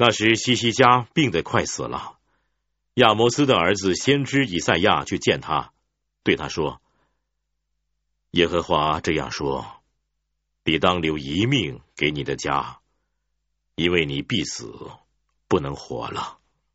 那时西西家病得快死了，亚摩斯的儿子先知以赛亚去见他，对他说：耶和华这样说，你当留一命给你的家，因为你必死，不能活了。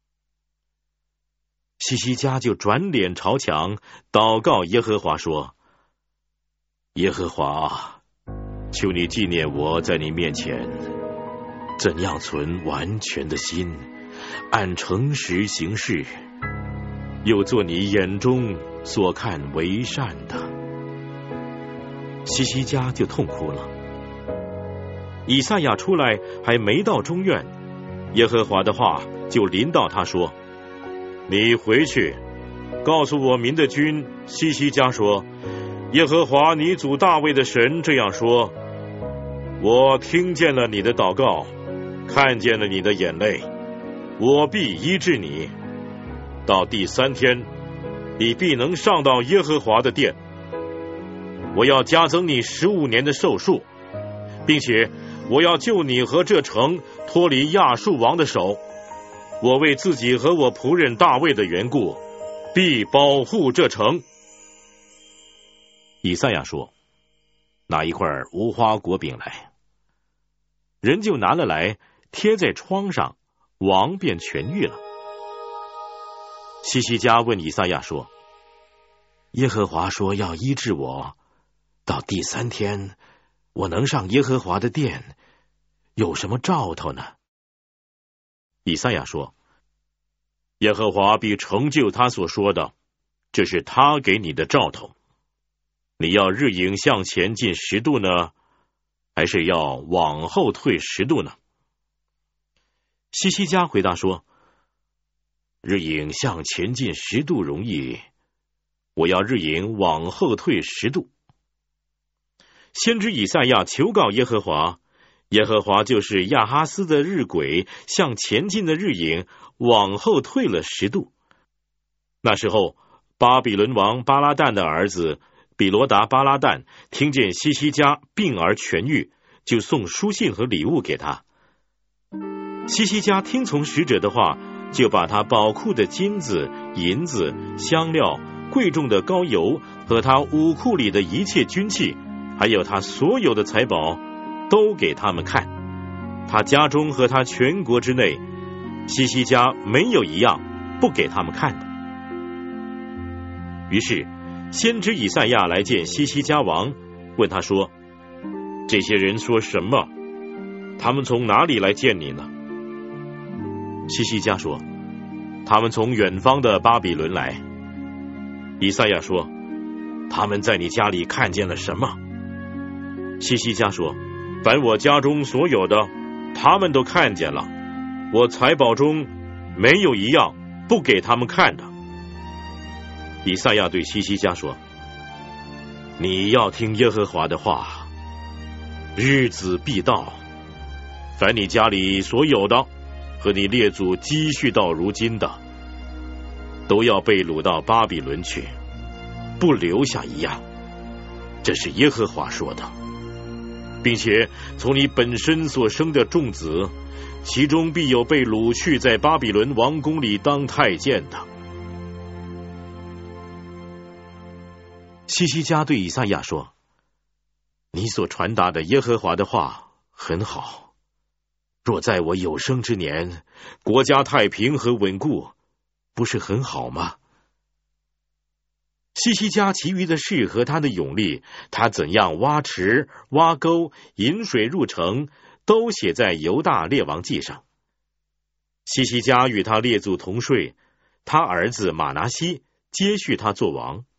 西西家就转脸朝墙，祷告耶和华说：耶和华，求你纪念我在你面前怎样存完全的心，按诚实行事，又做你眼中所看为善的。西西家就痛哭了。以赛亚出来还没到中院，耶和华的话就临到他说：你回去，告诉我民的君西西家说，耶和华你祖大卫的神这样说：我听见了你的祷告，看见了你的眼泪，我必医治你。到第3天，你必能上到耶和华的殿。我要加增你15年的寿数，并且我要救你和这城脱离亚述王的手。我为自己和我仆人大卫的缘故，必保护这城。以赛亚说：拿一块无花果饼来。人就拿了来，贴在窗上，王便痊愈了。西西家问以赛亚说：耶和华说要医治我，到第3天，我能上耶和华的殿，有什么兆头呢？以赛亚说：耶和华必成就他所说的，这是他给你的兆头。你要日影向前进10度呢，还是要往后退10度呢？西西家回答说：日影向前进10度容易，我要日影往后退10度。先知以赛亚求告耶和华，耶和华就是亚哈斯的日晷向前进的日影往后退了10度。那时候，巴比伦王巴拉旦的儿子比罗达巴拉旦听见西西家病而痊愈，就送书信和礼物给他。西西家听从使者的话，就把他宝库的金子、银子、香料、贵重的膏油和他武库里的一切军器，还有他所有的财宝，都给他们看。他家中和他全国之内，西西家没有一样不给他们看的。于是先知以赛亚来见西西家王，问他说：这些人说什么？他们从哪里来见你呢？西西家说：他们从远方的巴比伦来。以赛亚说：他们在你家里看见了什么？西西家说：凡我家中所有的，他们都看见了，我财宝中没有一样不给他们看的。以赛亚对西西家说：你要听耶和华的话，日子必到，凡你家里所有的和你列祖积蓄到如今的，都要被掳到巴比伦去，不留下一样。这是耶和华说的。并且从你本身所生的众子，其中必有被掳去在巴比伦王宫里当太监的。西西家对以赛亚说：你所传达的耶和华的话很好，若在我有生之年，国家太平和稳固，不是很好吗？西西家其余的事和他的勇力，他怎样挖池、挖沟、引水入城，都写在犹大列王记上。西西家与他列祖同睡，他儿子马拿西接续他做王。